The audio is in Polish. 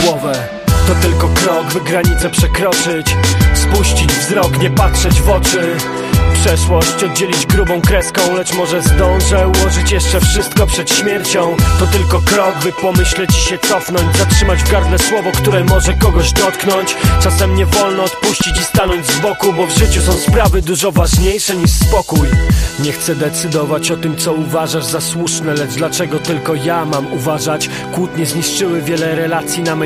głowę. To tylko krok, by granicę przekroczyć, spuścić wzrok, nie patrzeć w oczy. Przeszłość oddzielić grubą kreską, lecz może zdążę ułożyć jeszcze wszystko przed śmiercią. To tylko krok, by pomyśleć i się cofnąć, zatrzymać w gardle słowo, które może kogoś dotknąć. Czasem nie wolno odpuścić i stanąć z boku, bo w życiu są sprawy dużo ważniejsze niż spokój. Nie chcę decydować o tym, co uważasz za słuszne, lecz dlaczego tylko ja mam uważać? Kłótnie zniszczyły wiele relacji na mej